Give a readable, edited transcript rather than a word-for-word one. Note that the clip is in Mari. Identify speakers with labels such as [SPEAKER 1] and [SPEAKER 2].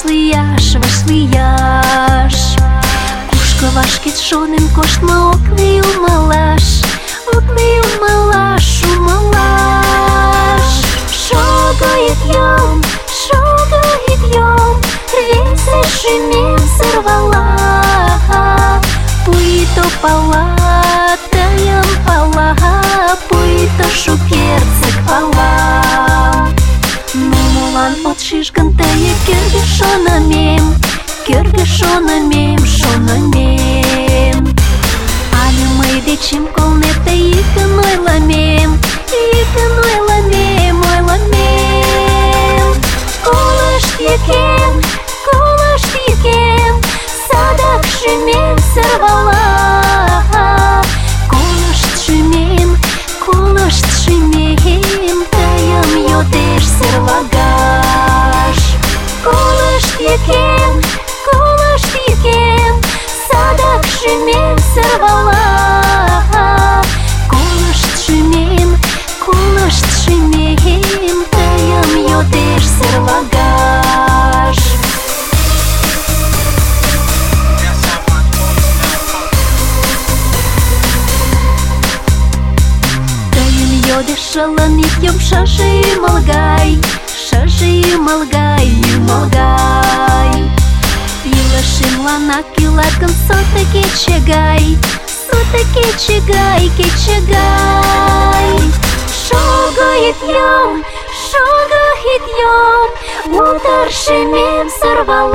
[SPEAKER 1] ваш Кушка вашкит шонен коштма окли умалаш Шогает ям, весы шумим сорвала Пуито пала, таям пала, пуито шукерцек пала Мулан от шишкан тая кирге шонамем Али мы дечим колнета иканой ламем Колышт екен, садак шумем сорвала Колышт шумем, таям йодеш сервагаш Колышт екен, садак шумем сорвала Колышт шумем, таям йодеш сервагаш Шаланит ем шаши и малгай Илашим лана килакан сота кечегай Шогает ям, утар шемем сорвала